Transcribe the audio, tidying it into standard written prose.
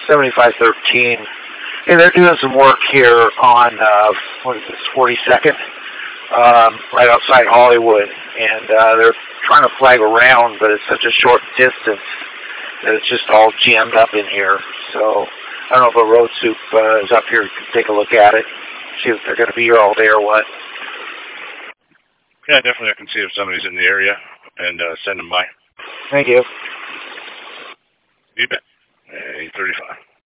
7513. And they're doing some work here on, 42nd, right outside Hollywood. And they're trying to flag around, but it's such a short distance that it's just all jammed up in here. So I don't know if a road soup is up here. You can take a look at it, see if they're going to be here all day or what. Yeah, definitely. I can see if somebody's in the area and send them by. Thank you. You bet. 8:35.